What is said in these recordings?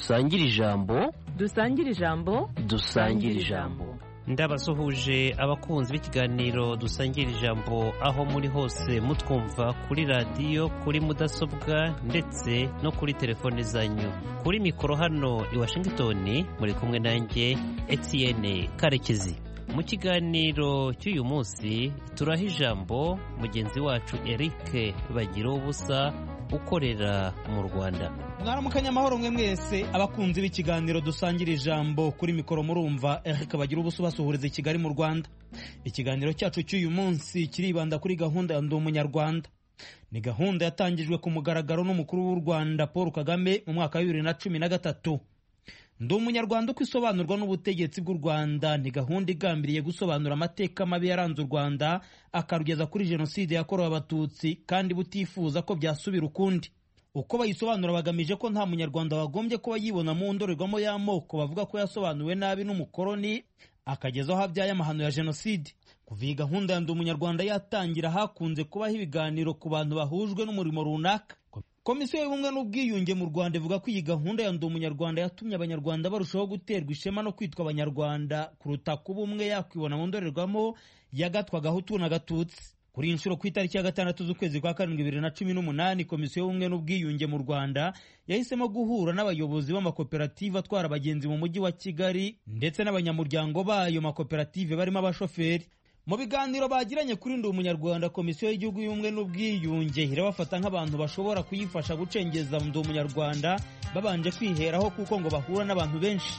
dusangire ijambo dusangire ijambo dusangire ijambo. ndabasuhuje abakunzi b'ikiganiro dusangira ijambo aho muri hose mutwumva kuri radiyo, kuri mudasobwa ndetse no kuri telefone zanyu. Kuri mikoro hano i Washington muri kumwe nanjye Etienne Karekezi. Mu kiganiro cy'uyu munsi turaha ijambo mugenzi wacu Eric Bagira ubusa ukorera mu Rwanda. Mwaramukanya amahoro mwe mwese abakunzi b'ikiganiro dusangira ijambo. Kuri mikoro murumva Eric Bagira ubusa basuhuriza i Kigali mu Rwanda. Ikiganiro cyacu cy'uyu munsi kiribanda kuri gahunda ya Ndi Umunyarwanda. Ni gahunda yatangijwe ku mugaragaro n'umukuru w'u Rwanda Paul Kagame mu mwaka wa 2013. Ndi Umunyarwanda uko isobanurwa n'ubutegetsi bw'u Rwanda ni gahunda igambiriye gusobanura amateka mabi yaranze u Rwanda akarugeza kuri jenoside yakorewe Abatutsi kandi butifuza ko byasubira ukundi. Uko bayisobanura bagamije ko nta munyarwanda wagombye kuba yibona mu ndorerwamo y'amoko bavuga ko yasobanuwe nabi n'umukoroni akagezaho habyaye amahano ya jenoside. Kuva iyi gahunda ya Ndi Umunyarwanda yatangira hakunze kubaho ibiganiro ku bantu bahujwe n'umurimo runaka. Komisiyo y'ubumwe n'ubwiyunge mu Rwanda ivuga ko iyi gahunda ya Ndi Umunyarwanda yatumye abanyarwanda barushaho guterwa ishema no kwitwa abanyarwanda kuruta kuba umwe yakwibona mu ndorerwamo yagatwa Gahutu na Gatutsi. Kuri inshuro ku itariki ya 6 z'ukwezi kwa 7 2018 Komisiyo y'ubumwe n'ubwiyunge mu Rwanda yahisemo guhura n'abayobozi b'amakoperative atwara abagenzi mu mujyi wa Kigali ndetse n'abanyamuryango bayo makoperative barimo abashoferi. Mu biganiro bagiranye kuri Ndi Umunyarwanda, Komisiyo y'Igihugu y'Ubumwe n'Ubwiyunge irabafata nk'abantu bashobora kuyifasha gucengeza Ndi Umunyarwanda babanje kwiheraho kuko ngo bahura n'abantu benshi.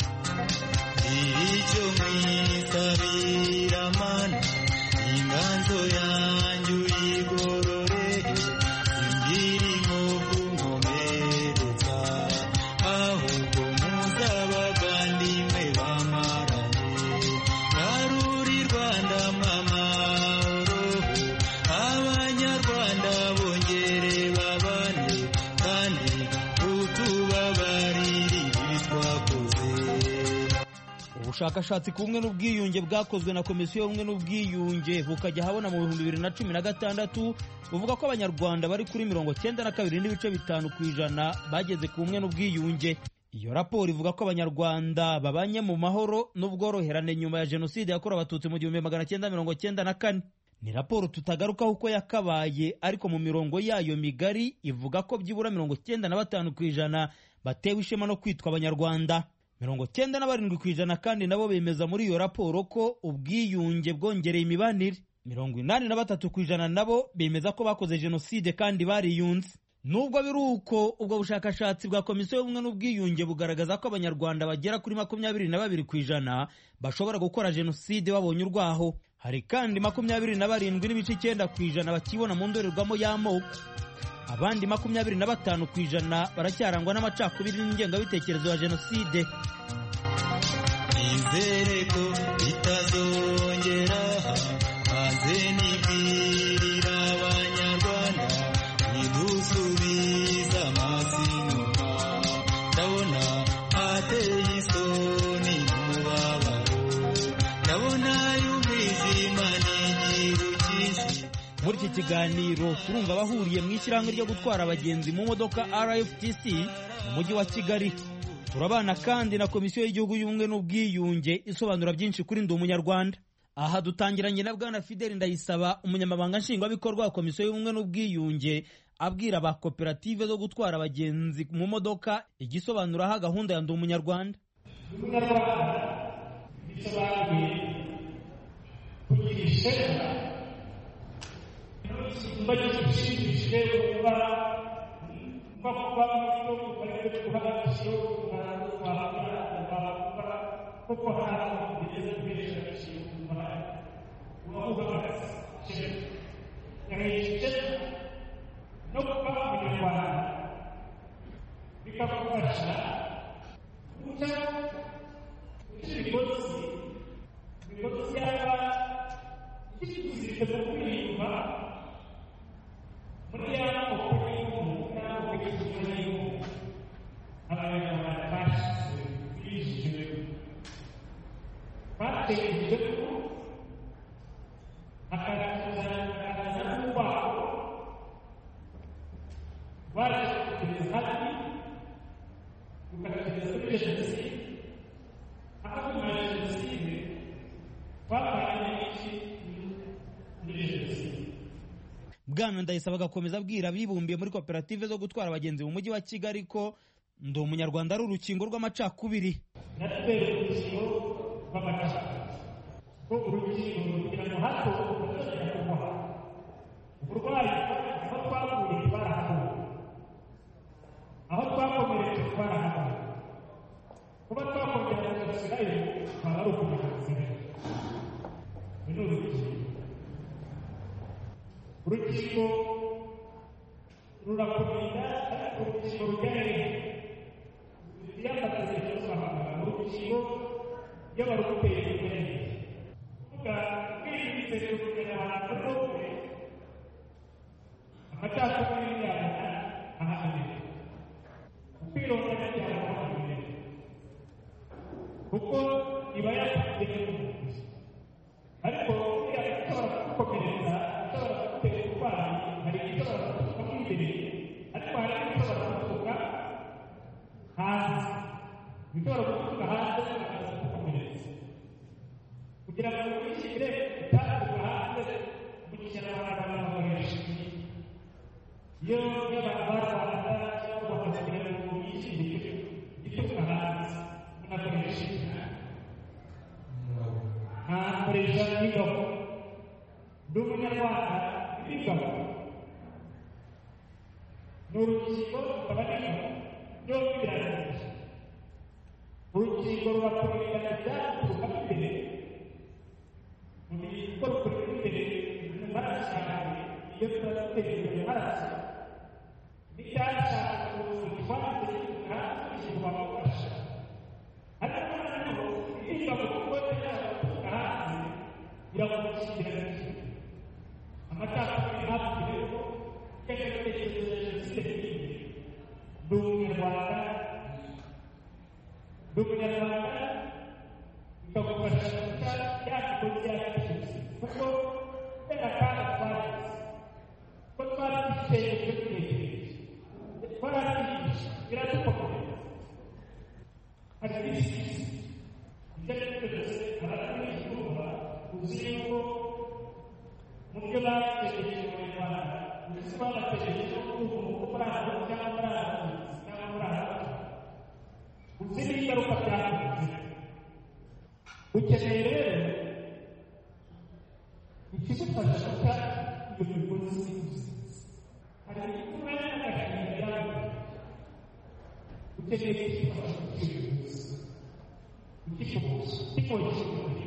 Icyo mwisabira mana inganzo yanyu igororere ingiri muvu nkomeretsa ahubwo muzabavandimwe bamarane naruri Rwanda mamahoro abanyarwanda bongere babane kandi utubabarire ibitwakoze. Ubushakashatsi ku bumwe n'ubwiyunge bwakozwe na Komisiyo y'Ubumwe n'Ubwiyunge bukajya habona mu 2016 buvuga ko abanyarwanda bari kuri 92.5% bageze ku bumwe n'ubwiyunge. Iyo raporo ivuga ko abanyarwanda babanye mu mahoro n'ubworoherane nyuma ya jenoside yakorewe Abatutsi mu 1994. Ni raporo tutagarukaho uko yakabaye, ariko mu mirongo yayo migari ivuga ko byibura 95% batewe ishema no kwitwa abanyarwanda. 97% kandi nabo bemeza muri iyo raporo ko ubwiyunge bwongereye imibanire. 83% nabo bemeza ko bakoze jenoside kandi bariyunze. Nubwo biri uko, ubwo bushakashatsi bwa Komisiyo y'Ubumwe n'Ubwiyunge bugaragaza ko abanyarwanda bagera kuri 22% bashobora gukora jenoside babonye urwaho. Hari kandi 27.9% bakibona mu ndorerwamo y'amoko. Abandi 25% baracyarangwa n'amacakubiri n'ingengabitekerezo ya jenoside. Nizere ko bitazongera maze nibwirira abanyarwanda nidusubiza amazinyuma ndabona ateye isoni n'umubabaro ndabona y'umwijima n'igihu cyinshi. Muri iki kiganiro turumva bahuriye mu ishyirahamwe ryo gutwara abagenzi mu modoka RFTC mu mujyi wa Kigali. Turabana kandi na Komisiyo y'Igihugu y'Ubumwe n'Ubwiyunge isobanura byinshi kuri Ndi Umunyarwanda. Aha dutangiranye na Bwana Fidel Ndayisaba, umunyamabanga nshingwabikorwa wa Komisiyo y'Ubumwe n'Ubwiyunge, abwira ba koperative zo gutwara abagenzi mu modoka igisobanura ha gahunda ya Ndi Umunyarwanda. Ndi Umunyarwanda bisobanuye kugira ishema bagishimishije kuba bakwa mu kwezi kuhagasho kuko hano bigeze kwesha cyumva uvuga basi yaje no kuba mu Rwanda bikabafasha uta ibigozi yaba ikizirika kwiyumva muri yako kuko kizirika abanyarwanda bashize bijije bategereje ko akazi Bwana Ndayisaba agakomeza abwira abibumbiye muri koperative zo gutwara abagenzi mu mujyi wa Kigali ko ndi umunyarwanda ari urukingo rw'amacakubiri. natwe urukingo rw'amacakubiri ko urukingo kugira ngo hato utazongera kurwara uburwayi aho twavuye twarahavuye aho twakomeretse twarahavuye kuba twakongera tugasubirayo twaba ari ukugera gusubirayo. Ni urukingo rurakomeza ariko urukingo rujyanye n'iyambaza z'amahanga urukingo iyo baruguteye rugereye kuvuga kwirinze kugera ahantu hose amacakubiri yabona ahantu ukwironda n'ibyaha ahantu kuko iba yagiye n'umuntu ariko ishobora kugukomeretsa ishobora kugutera uburwayi hari ishobora kugutuka imbere ariko hari n'ishobora kugutuka hanze ishobora kugutuka hanze ikaza kugukomeretsa kugira ngo wishyire utatuka hanze mu kinyarwanda bakoresha iyo abantu barwanda cyangwa bakagira ngo yishyire igituka hanze unakoresha nkakoresha n'ingabo ndi umunyarwanda n'ingabo ni urukingo rukaba n'ingabo byombi biragaragaza urukingo rurakorera ibyaturuka imbere mu bikorwa imbere mu maraso yawe iyo turatekereza mu maraso n'icyashaka kutwanze kandi kigomba gufasha ariko noneho ingabo kuko cyashaka hanze iragukingira amacakubiri hafi rero cyangwa ibitekerezo bya jenoside ndi umunyarwanda bikagufasha guca yakigo cyacu kuko wenda kandi twagize ko twari dufite ibyo tutekereje twarabyigisha biradukomeza hari byinshi ibyo ari byo byose abaturage bumva uzi yuko mu byo bategereje mu Rwanda uzi ko bategereje ko umuntu muri aho cyangwa muri aho cyangwa muri aho uzi n'ingaruka byakoze ukeneye rero ikigufasha guca iyo migozi hari umwanya n'agashinga byawe ukeneye ikigufasha guca iyo migozi ukikubuza kikoresha umubiri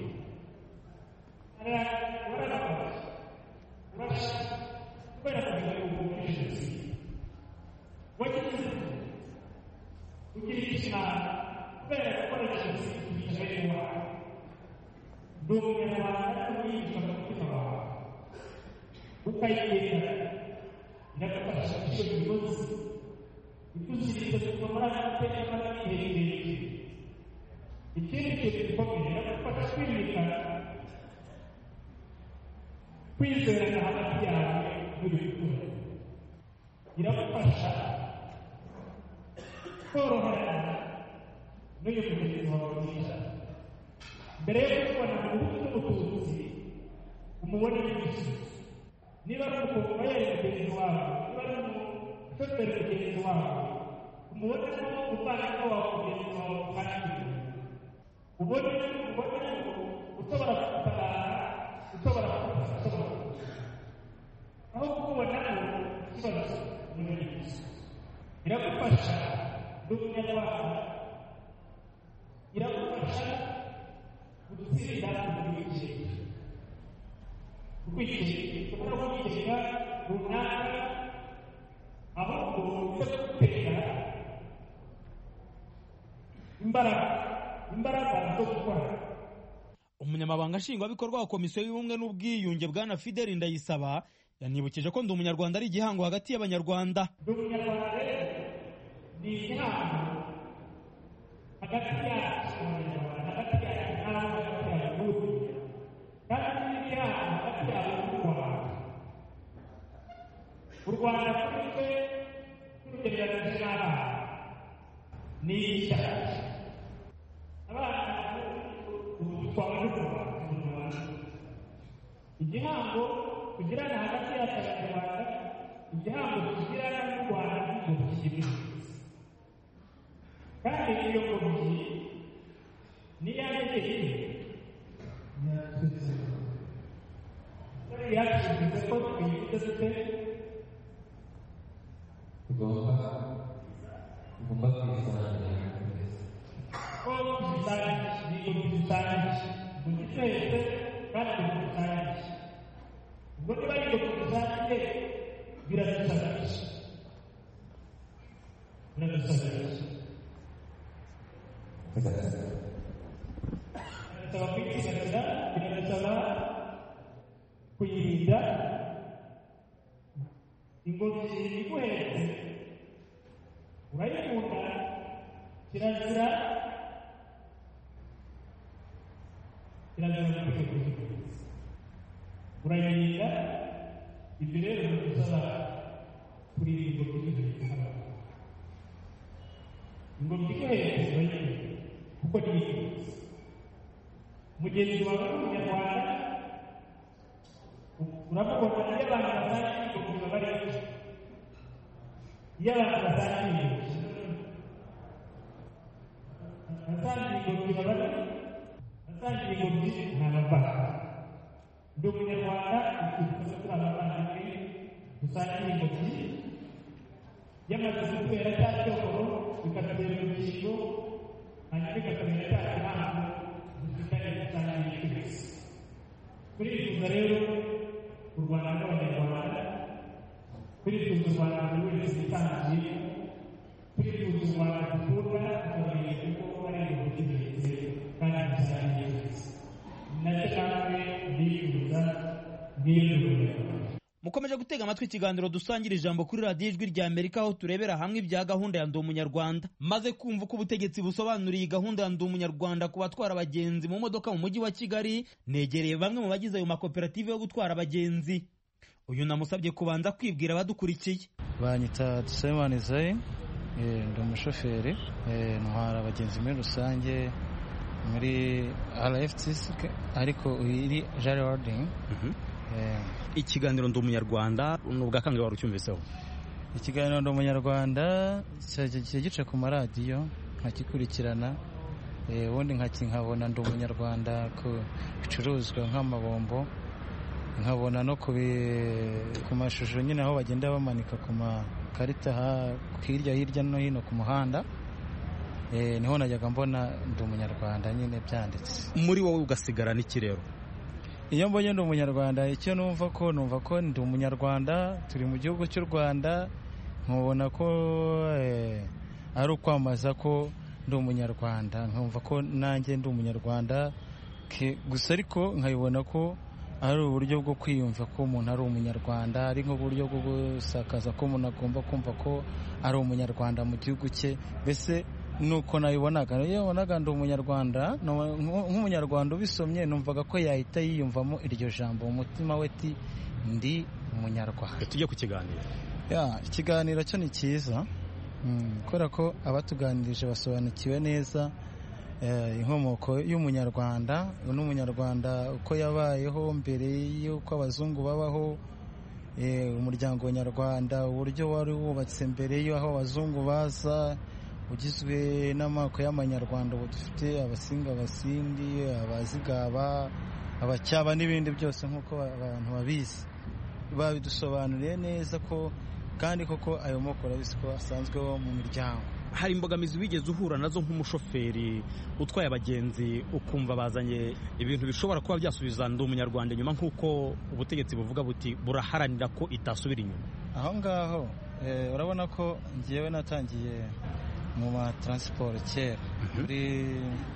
urarabasha urashaka kubera kugira ngo ubumenye jenoside wagize ugira ikimana kubera gukora jenoside kugira bene wawe ndi umunyarwanda uyigisha mu mutima wawe ukayigenda iragufasha guca iyo migozi ituziririza kuva muri aya mateka mabi igihe kirekire. Ikindi kintu gikomeye iragufasha kwimika kwizerana hagati yawe n'urubyiruko iragufasha koroherana n'uyu mugenzi wawe mwiza mbere yo kubona mu buryo bw'ubutunzi umubone n'ibisubizo niba ari umukomvayeri mugenzi wawe niba ari umushoferi mugenzi wawe umubonemo umuvandimwe wawe mugenzi wawe kandi ubone ushobora gutabara ushobora aho kubonamo ikibazo muri iki iragufasha n'umunyarwanda iragufasha gutsinda ubwigenge ushobora kwigenga runaka ahubwo ujya gutera imbaraga zo gukora. Umunyamabanga nshingwabikorwa wa komisiyo y'ubumwe n'ubwiyunge Bwana Fideli Ndayisaba yanibukije ko ndi umunyarwanda ari igihango hagati y'abanyarwanda. Ndi umunyarwanda rero ni igihango hagati yacu abanyarwanda hagati yacu n'abo hagati yacu kandi ni igihango hagati yacu n'u Rwanda. U Rwanda kuri twe turugereranyije n'abana ni ishyaka abana ubu twaba dukora igihango tugirana hagati yacu abanyarwanda, igihango tugirana n'u Rwanda ngo kigire kandi iyo ngobyi ni yandikeye yacuze ko twiyite dute tugomba kwisangira ko tuzisangisha ni ingobyi zisangisha ngo gitetse kandi tuzisangisha ubwo niba ari ingobyi zisangiye biradusabisha biradusaba kwitsigasira, biradusaba kuyirinda. Ingobyi iguhetse urayikunda, kirazira kuyiguza, urayirinda. Ibyo rero bidusaba kurinda ingobyi iguhetse. Ingobyi iguhetse urayikunda kuko ni iguhetse. Mugenzi wawe w'umunyarwanda urabona iyo abantu basangiye ingobyi baba ari benshi. Iyo abantu basangiye ingobyi baba basangiye ingobyi nta mavanga. Ndi umunyarwanda, turi abavandimwe dusangiye ingobyi. Yamaze gutera cya cyokoro bikatubera urukingo, hanyuma bikatubera cya kirango dufitanye dusangiye twese. Turifuza rero u Rwanda n'abanyarwanda, turifuza u Rwanda buri wese yitangiye, turifuza u Rwanda dukunda, tukabirinda kuko ari ingobyi zihetse kandi dusangiye twese. Nacyo namwe ndifuza ngiyo Rwanda. Mukomeje gutega amatwi ikiganiro dusangira ijambo kuri radiyo Ijwi rya Amerika, aho turebera hamwe ibya gahunda ya Ndi Umunyarwanda. Maze kumva uko ubutegetsi busobanuriye gahunda ya Ndi Umunyarwanda ku batwara abagenzi mu modoka mu mujyi wa Kigali, negereye bamwe mu bagize ayo makoperative yo gutwara abagenzi. Uyu namusabye kubanza kwibwira abadukurikiye. Banyita Dusemani Zayi, ndi umushoferi, ntwara abagenzi muri rusange muri RFTC ariko iri Jari Holding. Ikiganiro Ndi Umunyarwanda ni ubwa kangahe wari ucyumviseho? Ikiganiro Ndi Umunyarwanda cyagiye gica ku maradiyo nkakikurikirana, ubundi nkabona Ndi Umunyarwanda ku bicuruzwa nk'amabombo, nkabona no ku mashusho nyine aho bagenda bamanika ku makarita hirya no hino ku muhanda. Niho najyaga mbona Ndi Umunyarwanda nyine byanditse. Muri wowe ugasigara n'iki rero? Iyo mbonye Ndi Umunyarwanda, icyo numva ko Ndi Umunyarwanda, turi mu gihugu cy'u Rwanda, nkubona ko ari ukwamaza ko Ndi Umunyarwanda, nkumva ko nanjye Ndi Umunyarwanda gusa, ariko nkabibona ko ari uburyo bwo kwiyumva ko umuntu ari Umunyarwanda, ari nk'uburyo bwo gusakaza ko umuntu agomba kumva ko ari Umunyarwanda mu gihugu cye. Mbese nuko nabibonaga, iyo wabonaga Ndi Umunyarwanda, nk'umunyarwanda ubisomye numvaga ko yahita yiyumvamo iryo jambo mu mutima we, ati ndi Umunyarwanda. Tujye ku kiganiro. Ikiganiro cyo ni cyiza, kubera ko abatuganirije basobanukiwe neza inkomoko y'Umunyarwanda n'Umunyarwanda uko yabayeho mbere y'uko abazungu babaho, umuryango nyarwanda uburyo wari wubatse mbere y'aho abazungu baza, ugizwe n'amoko y'Amanyarwanda. Ubu dufite Abasinga, Abasindi, Abazigaba, Abacyaba n'ibindi byose nk'uko abantu babizi. Babidusobanuriye neza ko kandi koko ayo moko urabizi ko asanzweho mu miryango. Hari imbogamizi wigeze uhura nazo nk'umushoferi utwaye abagenzi, ukumva bazanye ibintu bishobora kuba byasubiza Ndi Umunyarwanda inyuma, nk'uko ubutegetsi buvuga buti buraharanira ko itasubira inyuma? Aho ngaho urabona ko ngiyewe natangiye mu matransport kera muri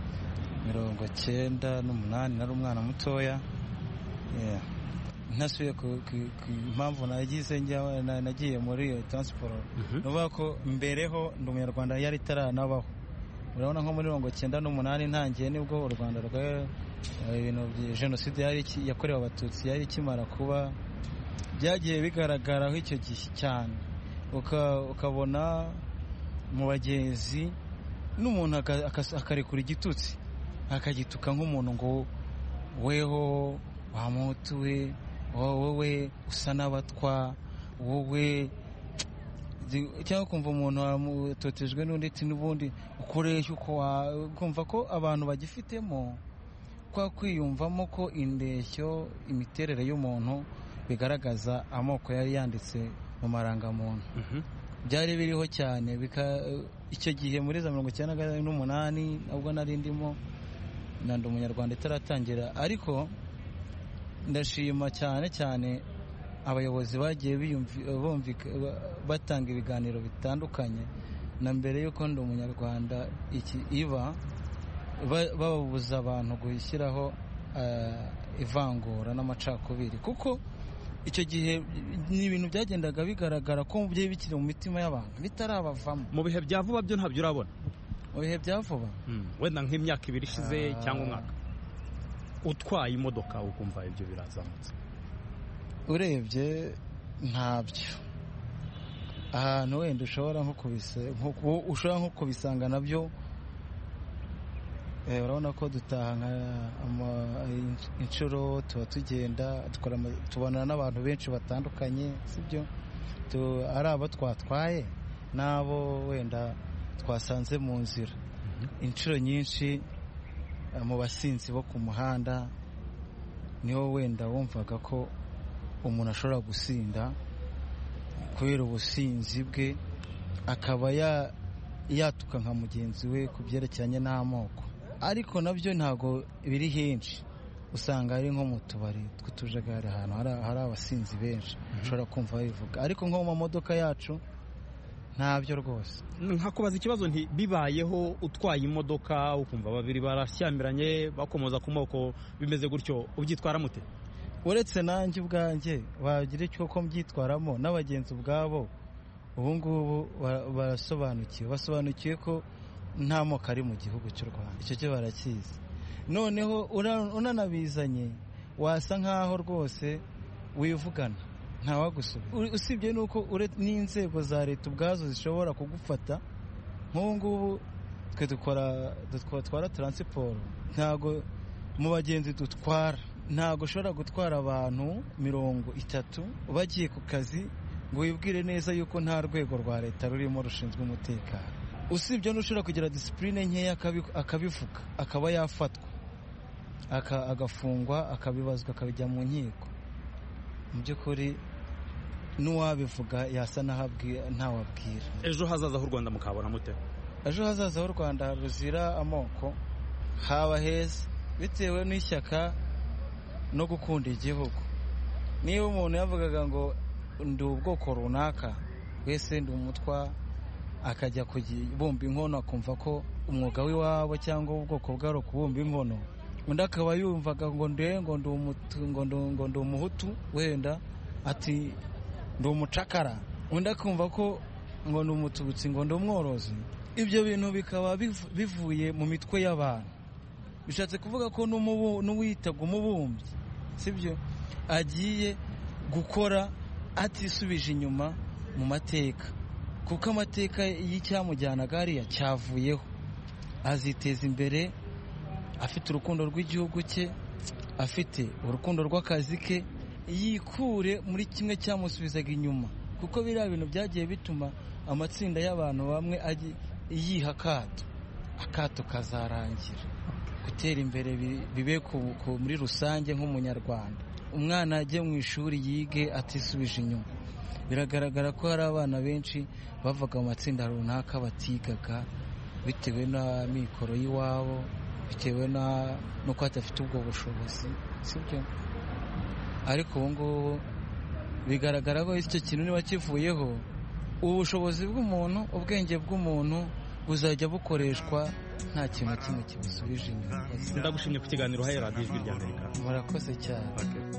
98 nari umwana mutoya. Ntasubiye ku impamvu nagiye muri iyo transport, nuvuga ko mbereho Ndi Umunyarwanda yari itaranabaho. Urabona nko muri 98 ntangiye nibwo u Rwanda ibintu bya jenoside yakorewe abatutsi yari ikimara kuba, byagiye bigaragaraho icyo gihe cyane. Ukabona mu bagenzi n'umuntu akarekura igitutsi, akagituka nk'umuntu ngo weho wamutuwe wowe usa n'abatwa, wowe cyangwa kumva umuntu watotejwe n'undi ati n'ubundi ukoresha uko kumva ko abantu bagifitemo kwa kwiyumvamo ko indeshyo, imiterere y'umuntu bigaragaza amoko yari yanditse mu marangamuntu. Byari biriho cyane icyo gihe muri za 1998 ubwo nari ndimo ndi umunyarwanda itaratangira, ariko ndashima cyane cyane abayobozi bagiye batanga ibiganiro bitandukanye na mbere y'uko ndi umunyarwanda babuza abantu gushyiraho ivangura n'amacakubiri, kuko icyo gihe ni ibintu byagendaga bigaragara ko byari bikiri mu mitima y'abantu bitarabavamo. Mu bihe bya vuba byo ntabyo urabona? Mu bihe bya vuba wenda nk'imyaka 2 ishize cyangwa umwaka utwaye imodoka ukumva ibyo birazamutse? Urebye ntabyo. Ahantu wenda ushobora nko kubisanga nabyo, urabona ko dutaha inshuro tuba tugenda tubonana n'abantu benshi batandukanye, sibyo? Ari abo twatwaye n'abo wenda twasanze mu nzira. Inshuro nyinshi mu basinzi bo ku muhanda niho wenda wumvaga ko umuntu ashobora gusinda kubera ubusinzi bwe, akaba yatuka nka mugenzi we ku byerekeranye n'amoko. Ariko nabyo ntabwo biri henshi, usanga ari nko mu tubari tw'utujagari, ahantu hari abasinzi benshi ushobora kumva babivuga, ariko nko mu mamodoka yacu ntabyo rwose. Nkakubaza ikibazo nti bibayeho utwaye imodoka ukumva babiri barashyamiranye bakomoza ku moko, bimeze gutyo ubyitwara mute? Uretse nanjye ubwanjye bagira icyo ko mbyitwaramo, n'abagenzi ubwabo ubu ngubu basobanukiwe ko nta moko ari mu gihugu cy'u Rwanda. Icyo cyo barakizi. Noneho unanabizanye wasa nkaho rwose wivugana, ntawagusubira. Usibye nuko n'inzego za leta ubwazo zishobora kugufata. Nk'ubu ngubu twe dutwara transport, ntago mu bagenzi dutwara, ntago ushobora gutwara abantu 30 bagiye ku kazi ngo wibwire neza yuko nta rwego rwa leta rurimo rushinzwe umutekano. Usibye n'ushobora kugira discipline nkeya akabivuga, akaba yafatwa, agafungwa, akabibazwa, akabijya mu nkiko. Mu by'ukuri n'uwabivuga yasa ntawabwira. Ejo hazaza h'u Rwanda mukabona mute? Ejo hazaza h'u Rwanda ruzira amoko haba heza, bitewe n'ishyaka no gukunda igihugu. Niba umuntu yavugaga ngo ndi ubwoko runaka, wese ndi umutwa, akajya kubumba inkono akumva ko umwuga w'iwabo cyangwa ubwoko bwari ukubumba inkono, undi akaba yumvaga ngo ndi umuhutu, wenda ati ndi umucakara, undi akumva ko ngo ndi umututsi, ngo ndi umworozi. Ibyo bintu bikaba bivuye mu mitwe y'abantu. Bishatse kuvuga ko n'uwitaga umubumbyi, sibyo, agiye gukora atisubije inyuma mu mateka, kuko amateka y'icyamujyanaga hariya cyavuyeho. Aziteza imbere afite urukundo rw'igihugu cye, afite urukundo rw'akazi ke, yikure muri kimwe cyamusubizaga inyuma, kuko biriya bintu byagiye bituma amatsinda y'abantu bamwe yiha akato kazarangira. Gutera imbere bibe muri rusange nk'umunyarwanda. Umwana ajye mu ishuri yige atisubije inyuma. Biragaragara ko hari abana benshi bavaga mu matsinda runaka batigaga bitewe na mikoro y'iwabo, bitewe nuko adafite ubwo bushobozi, sibyo? Ariko ubu ngubu bigaragara ko icyo kintu niba kivuyeho, ubushobozi bw'umuntu, ubwenge bw'umuntu buzajya bukoreshwa nta kintu kimwe kibusubije inyuma. Ndagushimye ku kiganiro uhaye radiyo Ijwi ry'Amerika. Murakoze cyane.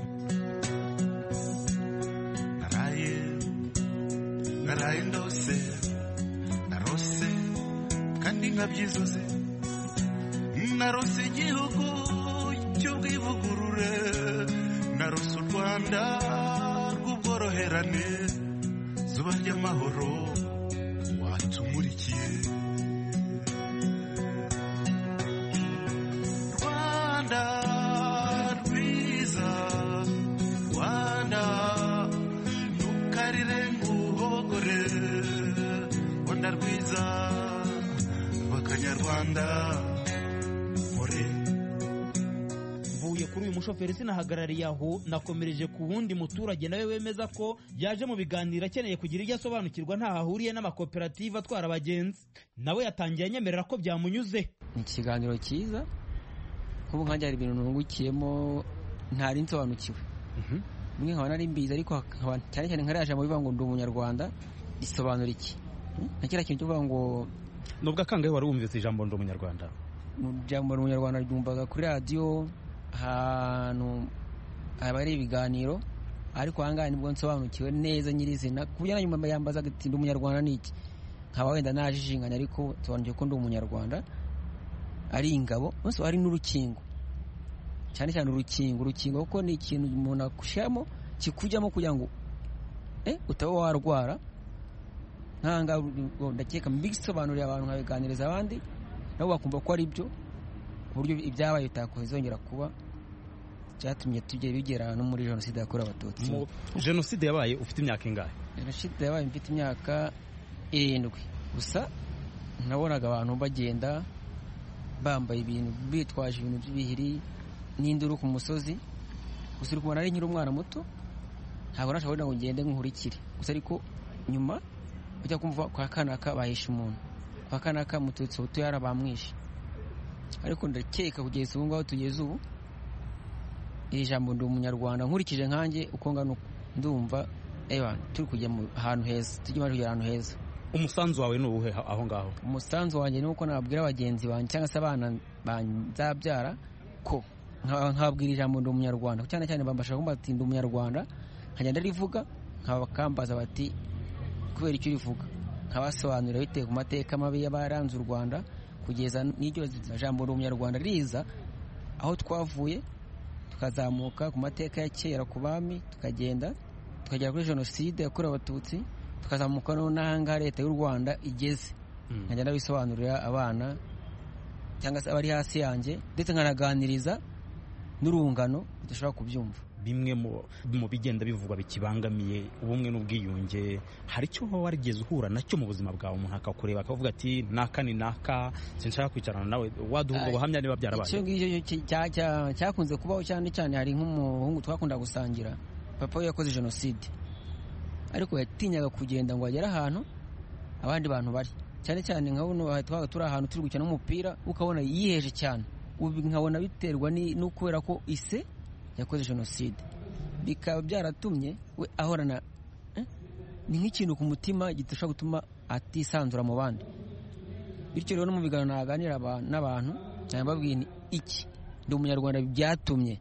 naraye ndose narose kandi nkabyizuze, narose igihugu cy'ubwivugurure, narose u Rwanda rw'ubworoherane, zuba ry'amahoro watumurikiye. Rwanda rwiza urare nguhogore rwanda rwiza rw'akanyarwanda muri mvuye kuri uyu mushoferi sinahagarariye aho nakomereje ku wundi muturage nawe wemeza ko yaje mu biganiro akeneye kugira ibyo asobanukirwa ntaho ahuriye n'amakoperative atwara abagenzi nawe yatangiye anyemerera ko byamunyuze. Ni ikiganiro cyiza kuko nkanjye hari ibintu nungukiyemo ntari nsobanukiwe bimwe nkaba nari mbizi ariko cyane cyane nkaraje mu bivuga ngo ndi umunyarwanda isobanura iki na kira kintu tuvuga ngo nubwo akangahe wari wumvise ijambo ndi umunyarwanda. Ijambo ndi umunyarwanda ryumvaga kuri radio ahantu abari ibiganiro ariko ahangaha nibwo nsobanukiwe neza nyirizina ku buryo nyuma yambaza ati ndi umunyarwanda ni iki nkaba wenda najijinganya ariko sobanukiwe ko ndi umunyarwanda ari ingabo bose ari n'urukingo cyane cyane urukingo kuko ni ikintu umuntu akushamo kikujyamo kugira ngo utaba warwara nkanga ndakeka mbisobanurira abantu nkabiganiriza abandi nabo bakumva ko ari byo uburyo ibyabaye bitakozongera kuba cyatumye tujye bigera no muri jenoside yakorewe abatutsi. Jenoside yabaye ufite imyaka ingahe? Jenoside yabaye mfite imyaka 7 gusa nabonaga abantu bagenda bambaye ibintu bitwaje ibintu by'ibihiri n'induru ku musozi gusa uri kubona ari nkiri umwana muto ntabwo nashobora ngo ngende nkurikire gusa ariko nyuma ujya kumva kwa kanaka bahisha umuntu kwa kanaka mututsi uto yarabamwishe ariko ndakeka kugeza ubu ngaho tugeze ubu iri jambo ndi umunyarwanda nkurikije nkanjye uko ngano ndumva turi kujya ahantu heza tujye kugera ahantu heza. Umusanzu wawe ni uwuhe aho ngaho? Umusanzu wanjye ni uko nababwira abagenzi banjye cyangwa se abana banzabyara ko nkababwira ijambo ndi umunyarwanda cyane cyane bambasha kumva ati ndi umunyarwanda nkagenda rivuga nkabakambaza bati kubera icyo rivuga nkabasobanurira bitewe ku mateka mabi y'abaranze u Rwanda kugeza n'iryo jambo ndi umunyarwanda riza aho twavuye tukazamuka ku mateka ya kera ku bami tukagenda tukagera kuri jenoside yakorewe abatutsi tukazamuka n'ahanga leta y'u Rwanda igeze nkagenda bisobanurira abana cyangwa se abari hasi yanjye ndetse nkanaganiriza n'urungano udashobora kubyumva. Bimwe mu bigenda bivugwa bikibangamiye ubumwe n'ubwiyunge hari icyo warigeze uhura nacyo mu buzima bwawe umuntu akakureba akavuga ati naka ni naka sinshaka kwicarana nawe waduha ubuhamya niba byarabaye? Icyo ngicyo cyakunze kubaho cyane cyane hari nk'umuhungu twakunda gusangira papa we yakoze jenoside ariko yatinyaga kugenda ngo agere ahantu abandi bantu bari cyane cyane nka buno twaga turi ahantu turi gukina n'umupira ukabona yiheje cyane ubu nkabona biterwa no kubera ko ise yakoze jenoside bikaba byaratumye we ahorana ni nk'ikintu ku mutima gishobora gutuma atisanzura mu bandi bityo rero no mu biganiro naganira n'abantu nababwiye ni iki ndi umunyarwanda byatumye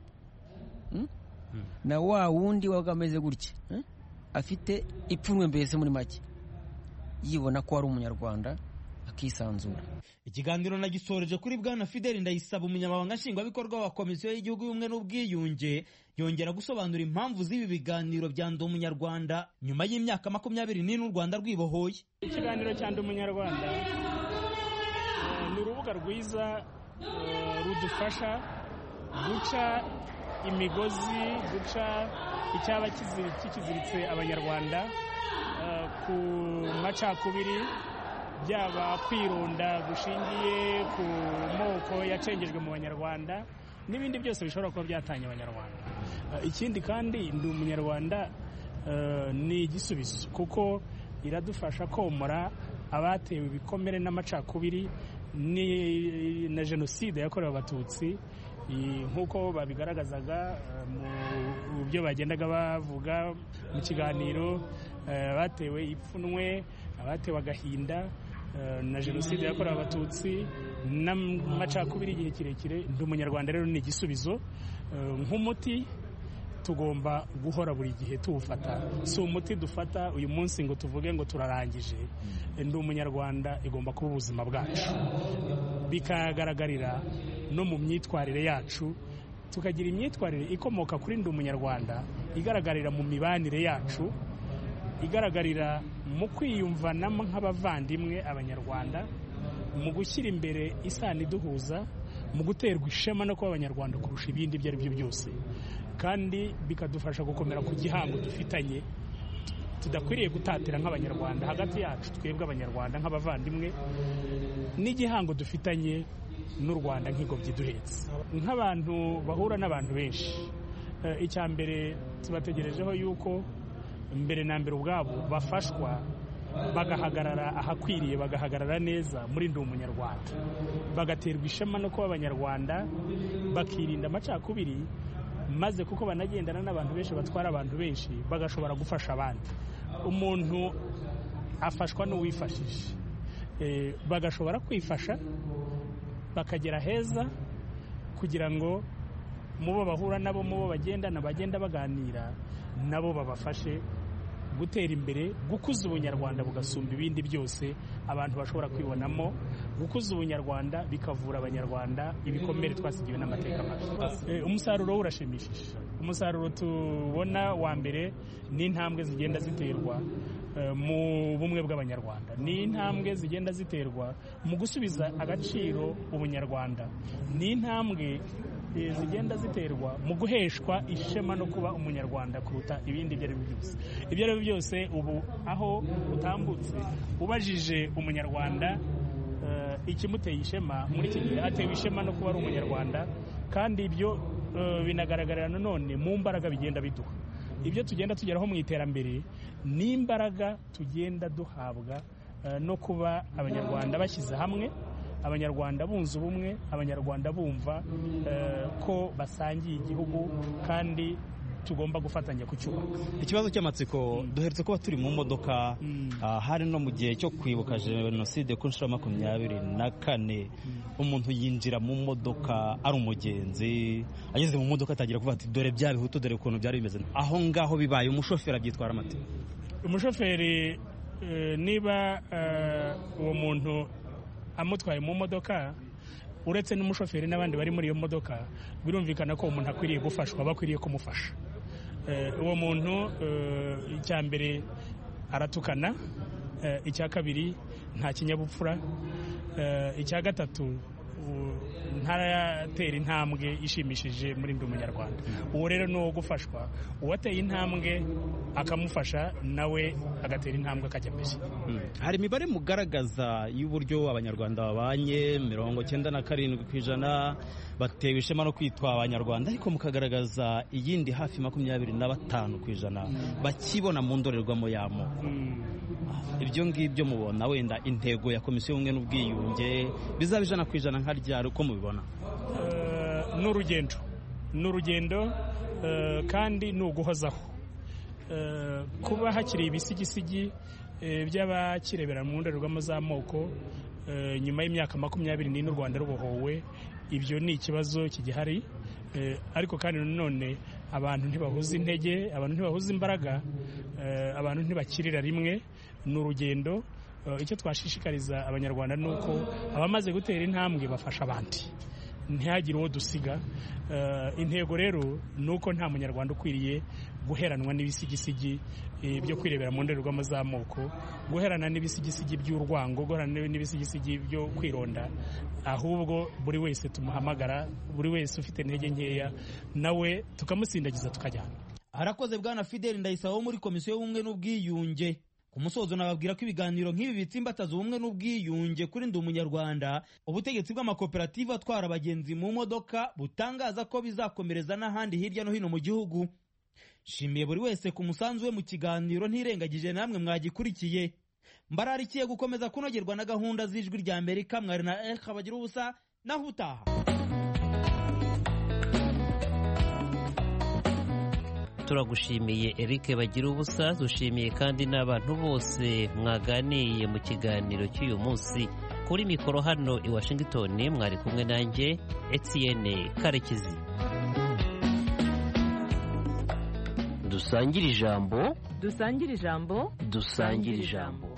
na wa wundi wagameze gutya afite ipfunwe mbese muri make yibona ko ari umunyarwanda akisanzura. Ikiganiro nagisoreje kuri Bwana Fidel Ndayisaba umunyamabanga nshingwabikorwa wa Komisiyo y'Igihugu y'Ubumwe n'Ubwiyunge yongera gusobanura impamvu z'ibi biganiro bya Ndi Umunyarwanda nyuma y'imyaka 24 u Rwanda rwibohoye. Ikiganiro cya Ndi Umunyarwanda ni urubuga rwiza rudufasha guca imigozi guca icyaba kiziritse abanyarwanda ku macakubiri byaba kwironda gushingiye ku moko yacengejwe mu banyarwanda n'ibindi byose bishobora kuba byatanya abanyarwanda. Ikindi kandi Ndi Umunyarwanda ni igisubizo kuko iradufasha komora abatewe ibikomere n'amacakubiri na jenoside yakorewe abatutsi nk'uko babigaragazaga mu byo bagendaga bavuga mu kiganiro, batewe ipfunwe, abatewe agahinda na jenoside yakorewe abatutsi n'amacakubiri igihe kirekire. Ndi Umunyarwanda rero ni igisubizo nk'umuti tugomba guhora buri gihe tuwufata, si umuti dufata uyu munsi ngo tuvuge ngo turarangije. Ndi Umunyarwanda igomba kuba ubuzima bwacu, bikagaragarira no mu myitwarire yacu, tukagira imyitwarire ikomoka kuri Ndi Umunyarwanda igaragarira mu mibanire yacu, igaragarira mu kwiyumvanamo nk'abavandimwe abanyarwanda, mu gushyira imbere isano iduhuza, mu guterwa ishema no kuba abanyarwanda kurusha ibindi ibyo ari byo byose, kandi bikadufasha gukomera ku gihango dufitanye tudakwiriye gutatira nk'abanyarwanda hagati yacu twebwe abanyarwanda nk'abavandimwe n'igihango dufitanye n'u Rwanda nk'ingobyi duhetse nk'abantu bahura n'abantu benshi. Icya mbere tubategerejeho yuko mbere na mbere ubwabo bafashwa bagahagarara ahakwiriye, bagahagarara neza muri ndi umunyarwanda, bagaterwa ishema no kuba abanyarwanda, bakirinda amacakubiri, maze kuko banagendana n'abantu benshi batwara abantu benshi bagashobora gufasha abandi. Umuntu afashwa n'uwifashije, bagashobora kwifasha bakagera heza kugira ngo mubo bahura nabo, mubo bagendana, bagenda baganira nabo babafashe gutera imbere, gukuza ubunyarwanda bugasumba ibindi byose abantu bashobora kwibonamo, gukuza ubunyarwanda bikavura abanyarwanda ibikomere twasigiwe n'amateka mabi. Umusaruro urashimishije. Umusaruro tubona wa mbere ni intambwe zigenda ziterwa mu bumwe bw'abanyarwanda, ni intambwe zigenda ziterwa mu gusubiza agaciro ubunyarwanda, ni intambwe zigenda ziterwa mu guheshwa ishema no kuba umunyarwanda kuruta ibindi ibyo ari byo byose. Ibyo ari byo byose ubu aho utambutse ubajije umunyarwanda ikimuteye ishema muri iki gihe, atewe ishema no kuba ari umunyarwanda, kandi ibyo binagaragarira nanone mu mbaraga bigenda biduha. Ibyo tugenda tugeraho mu iterambere ni imbaraga tugenda duhabwa no kuba abanyarwanda bashyize hamwe, abanyarwanda bunze ubumwe, abanyarwanda bumva ko basangiye igihugu kandi tugomba gufatanya kucyubaka. Ikibazo cy'amatsiko, duherutse kuba turi mu modoka hari no mu gihe cyo kwibuka jenoside ku nshuro 24, umuntu yinjira mu modoka ari umugenzi, ageze mu modoka atangira kuvuga ati dore bya bihutu, dore ukuntu byari bimeze. Aho ngaho bibaye umushoferi abyitwara amate? Umushoferi niba uwo muntu amutwaye mu modoka, uretse n'umushoferi n'abandi bari muri iyo modoka, birumvikana ko umuntu akwiriye gufashwa, bakwiriye kumufasha. Uwo muntu icya mbere aratukana, icya kabiri nta kinyabupfura, icya gatatu ntaratera intambwe ishimishije muri ndi umunyarwanda. Uwo rero ni uwo gufashwa, uwateye intambwe akamufasha nawe agatera intambwe akajya mbere. Hari imibare mugaragaza y'uburyo abanyarwanda babanye, 97% batewe ishema no kwitwa abanyarwanda, ariko mukagaragaza iyindi hafi 25% bakibona mu ndorerwamo y'amoko. Ibyo ngibyo mubona wenda intego ya komisiyo y'ubumwe n'ubwiyunge bizaba 100% nka ryari, uko mubibona? N'urugendo kandi ni uguhozaho. Kuba hakiri ibisigisigi by'abakirebera mu ndorerwamo z'amoko nyuma y'imyaka 24 u Rwanda rubohowe, ibyo ni ikibazo kigihari, ariko kandi nanone abantu ntibahuza intege, abantu ntibahuza imbaraga, abantu ntibakirira rimwe. Ni urugendo. Icyo twashishikariza abanyarwanda ni uko abamaze gutera intambwe bafasha abandi, ntihagire uwo dusiga. Intego rero ni uko nta munyarwanda ukwiriye guheranwa n'ibisigisigi byo kwirebera mu ndorerwamo z'amoko, guherana n'ibisigisigi by'urwango, guherana n'ibisigisigi byo kwironda, ahubwo buri wese tumuhamagara, buri wese ufite intege nkeya nawe tukamusindagiza tukajyana. Harakoze Bwana Fidel Ndayisaba wo muri komisiyo y'ubumwe n'ubwiyunge. Ku musozo nababwira ko ibiganiro nk'ibi bitsimbataza ubumwe n'ubwiyunge kuri ndi umunyarwanda, ubutegetsi bw'amakoperative atwara abagenzi mu modoka butangaza ko bizakomereza n'ahandi hirya no hino mu gihugu. Shimiye buri wese ku musanzu we mu kiganiro, ntirengagije namwe mwagikurikiye. Mbararikiye gukomeza kunogerwa na gahunda z'Ijwi rya Amerika. Mwari na Eric Bagira ubusa, naho utaha. Turagushimiye Eric Bagira ubusa, dushimiye kandi n'abantu bose mwaganiye mu kiganiro cy'uyu munsi. Kuri mikoro hano i Washington mwari kumwe nanjye Etienne Karekezi. Dusangire ijambo, dusangire ijambo, dusangire ijambo.